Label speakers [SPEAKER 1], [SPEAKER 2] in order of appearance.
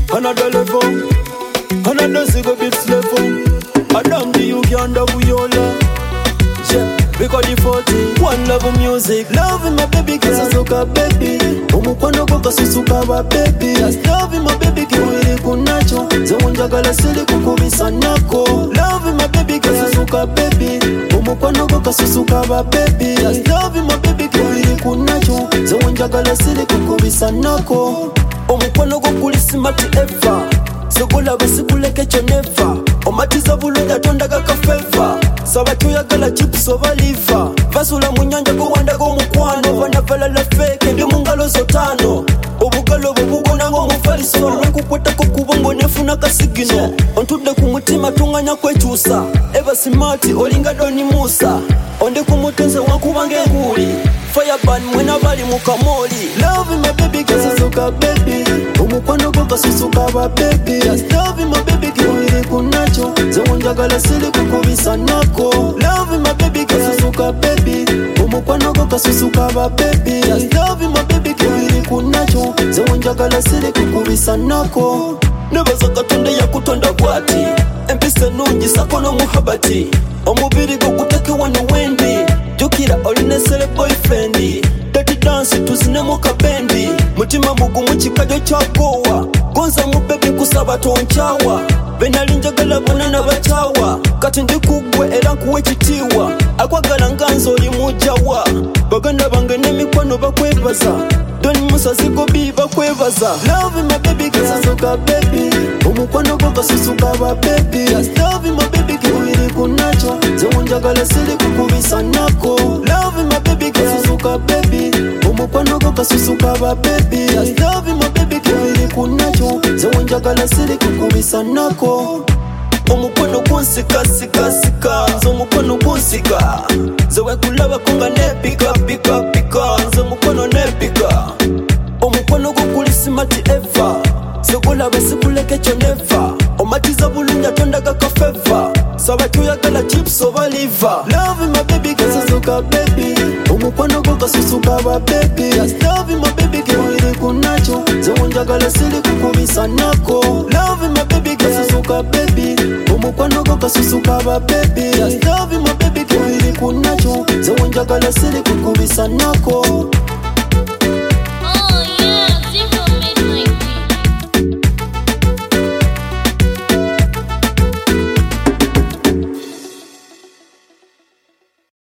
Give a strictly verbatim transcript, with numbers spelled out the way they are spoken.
[SPEAKER 1] another level, another single beats level. I don't do you can't double your love. Yeah, because the forty one love of music, love in my baby, cause I soka baby. Umukwano goka susuka wa baby. Just love in my baby, kiwiri kunacho. Zawanja gala sili kukubisa nako. Love in my baby, cause I soka baby. Umukwano goka susuka wa baby. Just love in my baby, kiwiri kunacho. Zawanja gala sili kukubisa nako. Umukwano gokulisi mati eva. Segula basikuleke choneva. Omatiza bulunga tondaga kafeva. Sawa tuyagala chips over liver. Vasula munyanja kuwanda go mukwano. Vana vala la fake ndi mungalo zotano. Obugalo bubugona ngo mufaliso. Nkukweta ko kubongo nefuna kasigino. Ontude kumutima tunganya kwechusa. Eva simati olinga doni musa. Onde kumutenze wakubange nguli. Fireburn mwena bali mukamoli. Love my baby cause soka baby. Umukwano goka susuka wa baby. Just love my baby kiwiri kunacho. Zawanja gala sili kukubisa nako. Love my baby cause soka baby. Umukwano goka susuka wa baby. Just love my baby kiwiri kunacho. Zawanja gala sili kukubisa nako. Nebaza katonda ya kutonda bwati. Empisa nungi sakono muhabati. Omubiri gukutake wano wendi. Jukira olinesele boyfriend. Dirty dance tuzine muka bendi. Mutima mugumu chikajo chakowa. Gonza mubebe kusaba tonchawa. Benalinja gala bonana bachawa. Kati ndikugwe era nkuwe chitiwa. Akwagala nganzo limujawa. Baganda bangene mikwano bakwebaza. Doni musa ziko biba kwebaza. Love my baby cause soka baby. Umukwano goka susuka wa baby. Just love my baby kiwiri kunacho. Zawanja gala sili kukubisa nako. Love my baby cause soka baby. Umukwano goka susuka wa baby. Just love my baby kiwiri kunacho. Zawanja gala sili kukubisa nako. Umukwano kunsika sika sika. Zomukwano kunsika. Zawe kulaba kunga nepika pika pika. Zomukwano nepika. Umukwano kukulisi mati eva. Segula basikuleke choneva. Omatiza bulunga tondaga kafeva. Sawa tuyagala chips over liver. Love my baby cause soka baby. Umukwano goka susuka wa baby. Just love my baby kiwiri kunacho. Zawanja gala sili kukubisa nako. Love my baby cause soka baby. Umukwano goka susuka wa baby. Just love my baby kiwiri kunacho. Zawanja gala sili kukubisa nako.